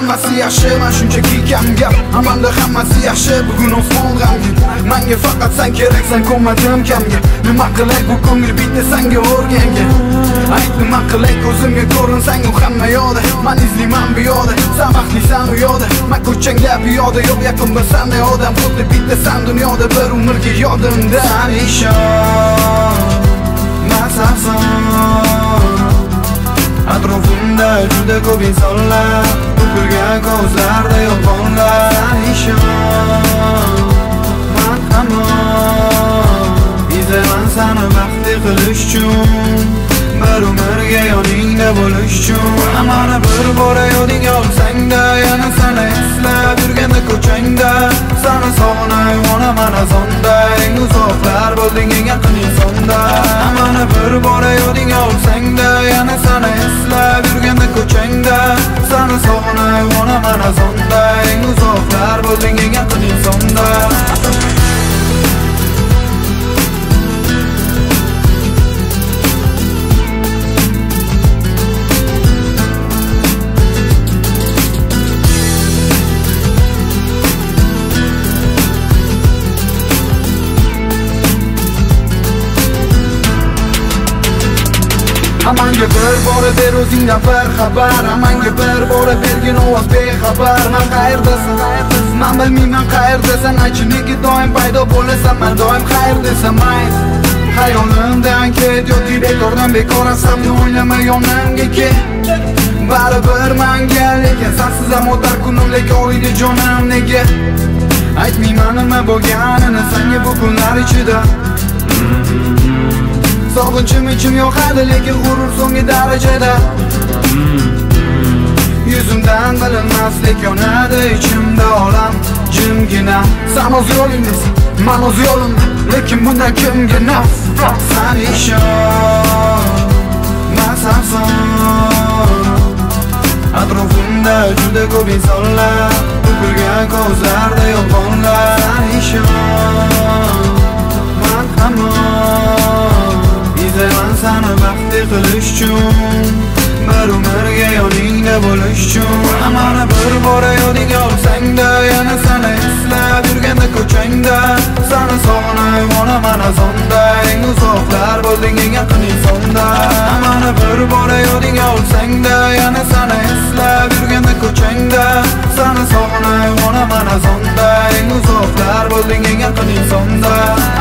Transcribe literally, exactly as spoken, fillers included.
hammasi yaxshi, men shunchaki kam gap. Amanda hammasi yaxshi, bugun osmon g'amgin. Menga faqat sen keraksan, ko'madim kamga. Nima qilay bu ko'ngil bitta senga o'rganga. Ayt nima qilay ko'zimga ko'rinsang u hamma yoda. Men izlayman bu yoda, sen baxtlisan u yoda. Men ko'changda piyoda, yo'q yaqinda senday odam. Xuddi bitta sen dunyoda bir umrga yodimda. Sen ishon, men sensan. Atrofimda juda ko'p insonlar, to'kilgan ko'zlarda yolg'onlar. Sen ishon, men hamon izlayman seni baxtli qilish uchun, bir umrga yoningda bo'lish uchun. Mana bir bora yodingga olsang-da, yana seni eslab yurganda ko'changda, seni sog'inay onaman azonda, eng uzoqlar bo'lding eng yaqin insonda. Mana bir bora yodingga olsang-da, yana seni eslab yurganda ko'changda, seni sog'inay onaman azonda, eng uzoqlar bo'lding eng yaqin insonda. Amanga bir bora ber o'zingdan bir xabar, amanga bir bora bergin ovoz bexabar. Men qayerdasan, qayerdasan? Men bilmayman qayerdasan. Aychi nega doim paydo bo'lasan, men doim qayerdasan? Mayz xayolimdan ket, yoki bekordan bekorasan, o'ylama yonimga kel. Baribir menga lekin sensiz ham o'tar kunim, lekin oyda jonim nega? Aytmayman nima bo'lganini senga bu kunlar ichida. Sog'inchim ichim yo'qadi, lekin g'urur so'nggi darajada. Yuzimdan bilinmaslik yonadi ichimda olam jimgina. Sen o'z yo'lingdasan, men o'z yo'limda, lekin bundan kimga naf? Sen ishon, men sensan. Atrofimda juda ko'p insonlar, to'kilgan ko'zlarda yolg'onlar. Sen ishon, men hamon izlayman seni baxtli qilish uchun, bir umrga yoningda bo'lish uchun. Mana bir bora yodingga olsang-da, yana seni eslab yurganda ko'changda, seni sog'inay onaman azonda, eng uzoqlar bo'lding eng yaqin insonda. Mana bir bora yodingga olsang-da, yana seni eslab yurganda ko'changda, seni sog'inay onaman azonda, eng uzoqlar bo'lding eng yaqin insonda.